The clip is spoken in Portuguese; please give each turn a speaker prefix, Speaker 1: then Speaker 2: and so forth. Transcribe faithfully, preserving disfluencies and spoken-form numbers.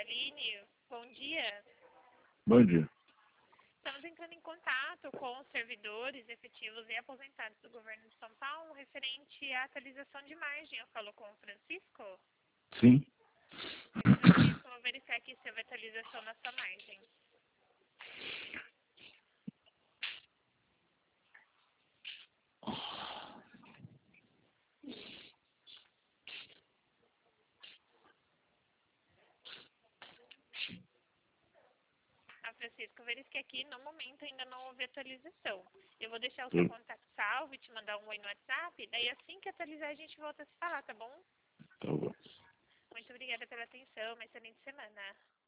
Speaker 1: Aline, bom dia.
Speaker 2: Bom dia.
Speaker 1: Estamos entrando em contato com os servidores efetivos e aposentados do governo de São Paulo referente à atualização de margem. Eu falo com o Francisco?
Speaker 2: Sim.
Speaker 1: Francisco, eu vou verificar aqui se houve atualização na sua margem. Ah, Francisco, eu verifiquei aqui, no momento ainda não houve atualização. Eu vou deixar o seu
Speaker 2: Hum.
Speaker 1: contato salvo e te mandar um oi no WhatsApp, daí assim que atualizar a gente volta a se falar, tá bom?
Speaker 2: Tá bom.
Speaker 1: Muito obrigada pela atenção, uma excelente semana.